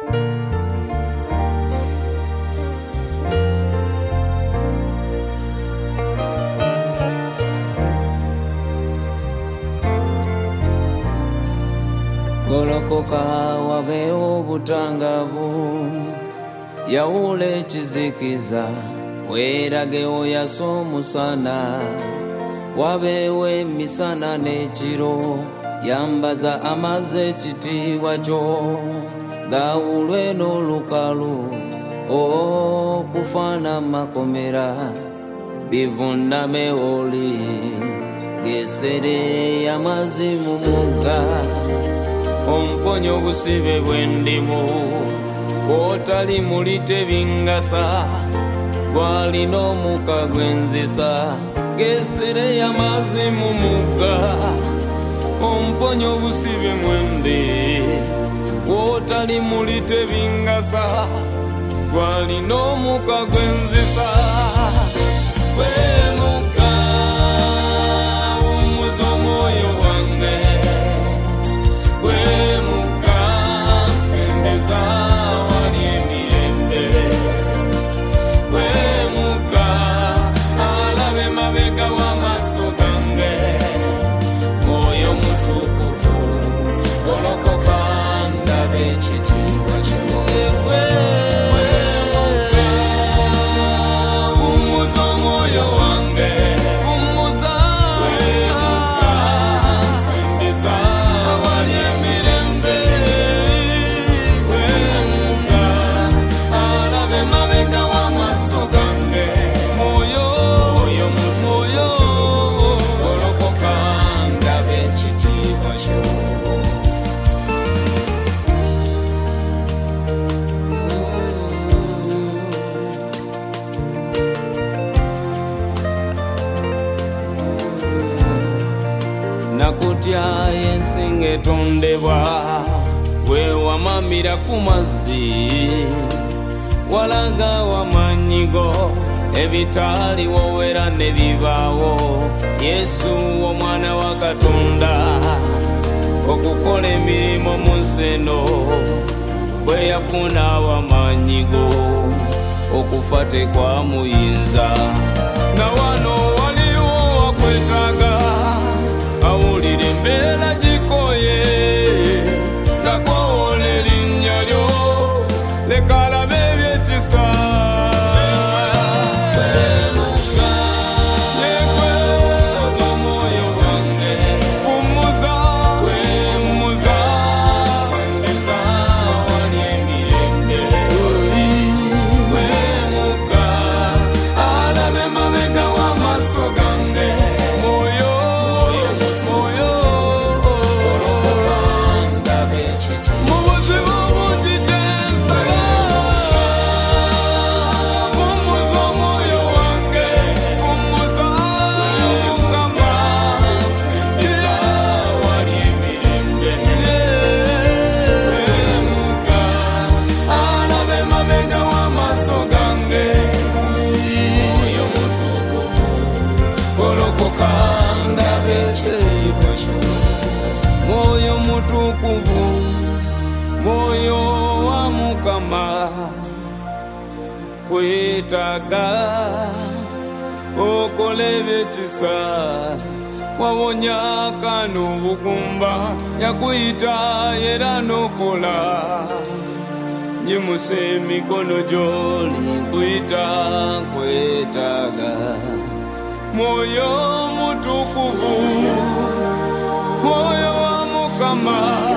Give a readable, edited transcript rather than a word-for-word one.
Golokoka wabeho butangavu, yaule chizikiza, werage oyaso musana, wabewe misana nechiro, yambaza amaze chitiwa cho, gaulwe no lukalu, kufana makomera, bivuna meoli, gesere yamazi mumuga, omponyo busibe bwendimu, otali mulite bingasa, gwalino muka gwenzisa, gesere yamazi mumuga, omponyo busibe mwende, otali mulite bingasa, gwalino muka gwenzisa. Wemuka umuzo moyo wange, wemuka sembeza wali emirembe, wemuka alabe mabega wa maso gange, moyo mutukuvu golokoka ndabe chitiwa chimwe. Nakutya yensinge tondebwa, we wamamira kumazi, walaga wamanyigo, ebitali wowera nebibawo, Yesu omwana wa Katonda, okukola emirimu mu nseno, bwe yafuna wamanyigo, okufa tekwamuyinza, na wano waliwo wakwetaga, awulire embeera gikoye, gakowola erinnya lyo, leka alabe ebyekisa. Moyo mutukuvu, moyo wa Mukama, kwetaga okole ebyekisa, wawonya kano bugumba, yakuyita era nokola, nyimuse emikono gy'oli nkuyita kwetaga. Moyo mutukuvu, moyo wa Mukama,